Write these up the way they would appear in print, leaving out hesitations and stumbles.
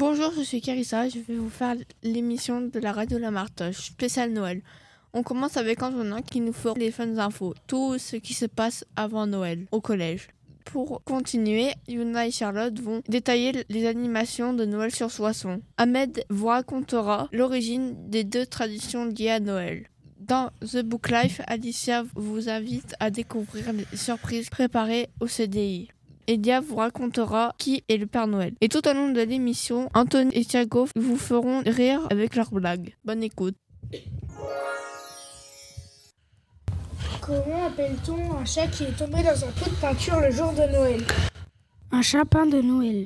Bonjour, je suis Carissa, je vais vous faire l'émission de la radio La Martoche, spéciale Noël. On commence avec Antonin qui nous fera les fun infos, tout ce qui se passe avant Noël au collège. Pour continuer, Yuna et Charlotte vont détailler les animations de Noël sur Soissons. Ahmed vous racontera l'origine des 2 traditions liées à Noël. Dans The Book Life, Alicia vous invite à découvrir les surprises préparées au CDI. Elia vous racontera qui est le Père Noël. Et tout au long de l'émission, Anthony et Thiago vous feront rire avec leurs blagues. Bonne écoute. Comment appelle-t-on un chat qui est tombé dans un pot de peinture le jour de Noël? Un chapin de Noël.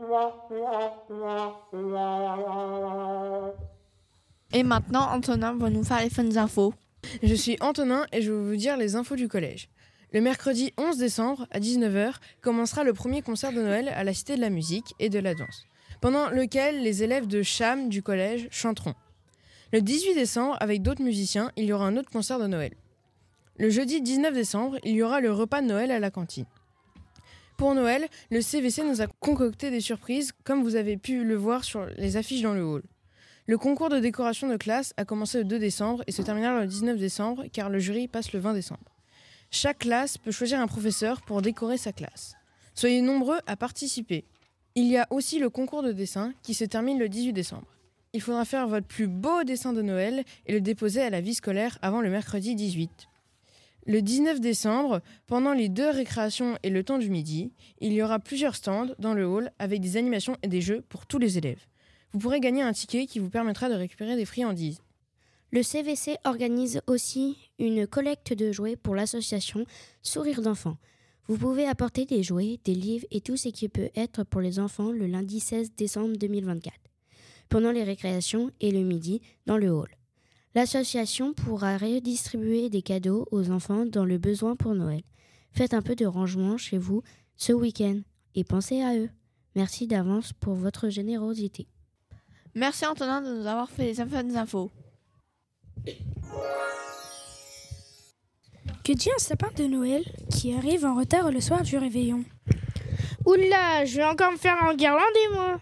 Et maintenant, Antonin va nous faire les fun infos. Je suis Antonin et je vais vous dire les infos du collège. Le mercredi 11 décembre, à 19h, commencera le premier concert de Noël à la Cité de la musique et de la danse, pendant lequel les élèves de Cham du collège chanteront. Le 18 décembre, avec d'autres musiciens, il y aura un autre concert de Noël. Le jeudi 19 décembre, il y aura le repas de Noël à la cantine. Pour Noël, le CVC nous a concocté des surprises, comme vous avez pu le voir sur les affiches dans le hall. Le concours de décoration de classe a commencé le 2 décembre et se terminera le 19 décembre, car le jury passe le 20 décembre. Chaque classe peut choisir un professeur pour décorer sa classe. Soyez nombreux à participer. Il y a aussi le concours de dessin qui se termine le 18 décembre. Il faudra faire votre plus beau dessin de Noël et le déposer à la vie scolaire avant le mercredi 18. Le 19 décembre, pendant les 2 récréations et le temps du midi, il y aura plusieurs stands dans le hall avec des animations et des jeux pour tous les élèves. Vous pourrez gagner un ticket qui vous permettra de récupérer des friandises. Le CVC organise aussi une collecte de jouets pour l'association Sourire d'enfants. Vous pouvez apporter des jouets, des livres et tout ce qui peut être pour les enfants le lundi 16 décembre 2024, pendant les récréations et le midi dans le hall. L'association pourra redistribuer des cadeaux aux enfants dans le besoin pour Noël. Faites un peu de rangement chez vous ce week-end et pensez à eux. Merci d'avance pour votre générosité. Merci Antonin de nous avoir fait les infos. Que dit un sapin de Noël qui arrive en retard le soir du réveillon? Oula, je vais encore me faire enguirlander, moi.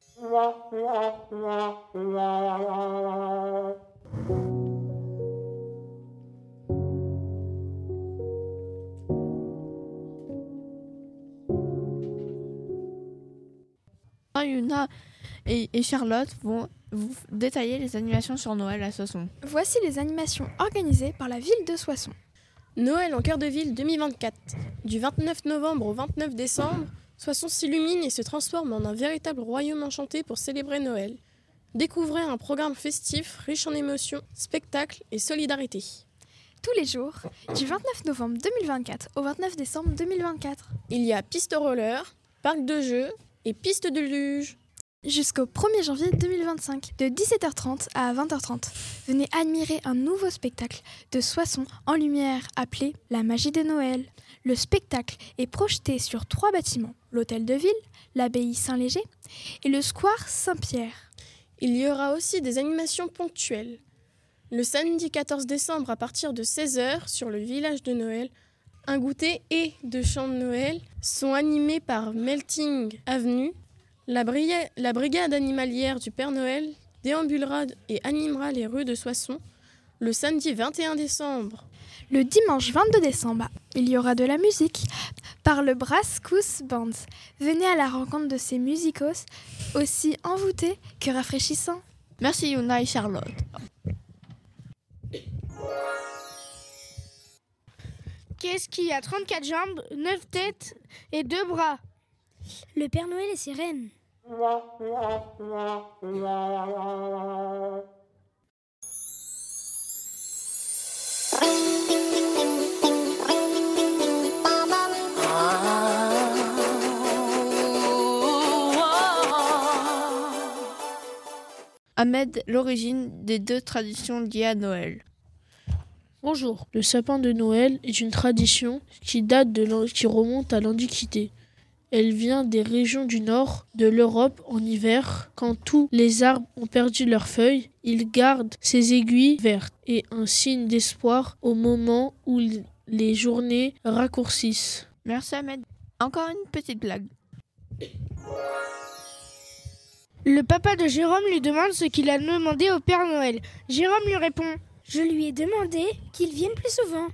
Yuna et Charlotte vont vous détailler les animations sur Noël à Soissons. Voici les animations organisées par la ville de Soissons. Noël en cœur de ville 2024. Du 29 novembre au 29 décembre, Soissons s'illumine et se transforme en un véritable royaume enchanté pour célébrer Noël. Découvrez un programme festif riche en émotions, spectacles et solidarité. Tous les jours, du 29 novembre 2024 au 29 décembre 2024. Il y a piste roller, parc de jeux et piste de luge. Jusqu'au 1er janvier 2025, de 17h30 à 20h30. Venez admirer un nouveau spectacle de Soissons en lumière appelé La Magie de Noël. Le spectacle est projeté sur 3 bâtiments, l'hôtel de ville, l'abbaye Saint-Léger et le square Saint-Pierre. Il y aura aussi des animations ponctuelles. Le samedi 14 décembre à partir de 16h sur le village de Noël, un goûter et 2 chants de Noël sont animés par Melting Avenue. La brigade animalière du Père Noël déambulera et animera les rues de Soissons le samedi 21 décembre. Le dimanche 22 décembre, il y aura de la musique par le Brasscous Band. Venez à la rencontre de ces musicos aussi envoûtés que rafraîchissants. Merci Yuna et Charlotte. Qu'est-ce qui a 34 jambes, 9 têtes et 2 bras? Le Père Noël et ses reines. Ahmed, l'origine des 2 traditions liées à Noël. Bonjour, le sapin de Noël est une tradition qui qui remonte à l'Antiquité. Elle vient des régions du nord de l'Europe en hiver. Quand tous les arbres ont perdu leurs feuilles, ils gardent ces aiguilles vertes et un signe d'espoir au moment où les journées raccourcissent. Merci Ahmed. Encore une petite blague. Le papa de Jérôme lui demande ce qu'il a demandé au Père Noël. Jérôme lui répond: Je lui ai demandé qu'il vienne plus souvent.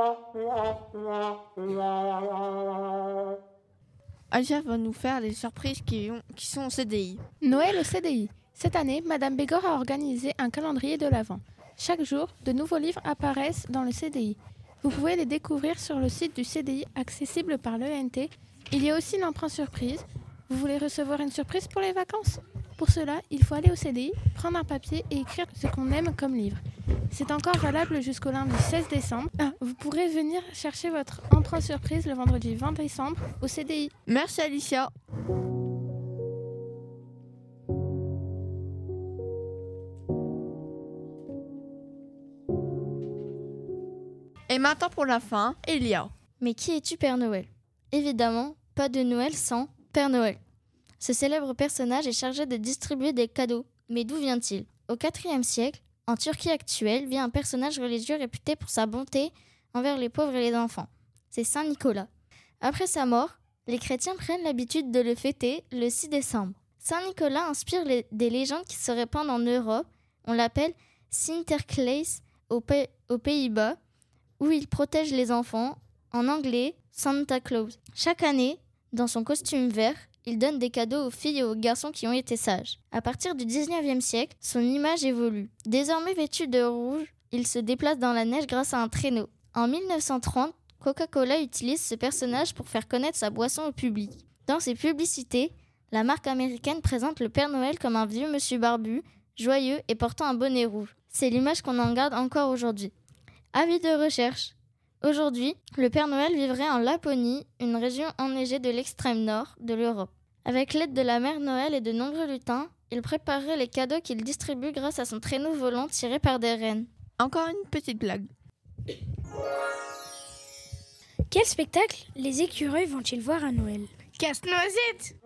Alia va nous faire les surprises qui sont au CDI. Noël au CDI. Cette année, Madame Bégor a organisé un calendrier de l'Avent. Chaque jour, de nouveaux livres apparaissent dans le CDI. Vous pouvez les découvrir sur le site du CDI accessible par l'ENT. Il y a aussi l'emprunt surprise. Vous voulez recevoir une surprise pour les vacances? Pour cela, il faut aller au CDI, prendre un papier et écrire ce qu'on aime comme livre. C'est encore valable jusqu'au lundi 16 décembre. Vous pourrez venir chercher votre emprunt surprise le vendredi 20 décembre au CDI. Merci Alicia. Et maintenant pour la fin, Elia. Mais qui es-tu, Père Noël? Évidemment, pas de Noël sans Père Noël. Ce célèbre personnage est chargé de distribuer des cadeaux. Mais d'où vient-il? Au IVe siècle, en Turquie actuelle, vit un personnage religieux réputé pour sa bonté envers les pauvres et les enfants. C'est Saint Nicolas. Après sa mort, les chrétiens prennent l'habitude de le fêter le 6 décembre. Saint Nicolas inspire des légendes qui se répandent en Europe. On l'appelle Sinterklaas aux Pays-Bas, où il protège les enfants, en anglais Santa Claus. Chaque année, dans son costume vert, il donne des cadeaux aux filles et aux garçons qui ont été sages. À partir du 19e siècle, son image évolue. Désormais vêtu de rouge, il se déplace dans la neige grâce à un traîneau. En 1930, Coca-Cola utilise ce personnage pour faire connaître sa boisson au public. Dans ses publicités, la marque américaine présente le Père Noël comme un vieux monsieur barbu, joyeux et portant un bonnet rouge. C'est l'image qu'on en garde encore aujourd'hui. Avis de recherche. Aujourd'hui, le Père Noël vivrait en Laponie, une région enneigée de l'extrême nord de l'Europe. Avec l'aide de la mère Noël et de nombreux lutins, il préparerait les cadeaux qu'il distribue grâce à son traîneau volant tiré par des rennes. Encore une petite blague. Quel spectacle les écureuils vont-ils voir à Noël? Casse-noisette!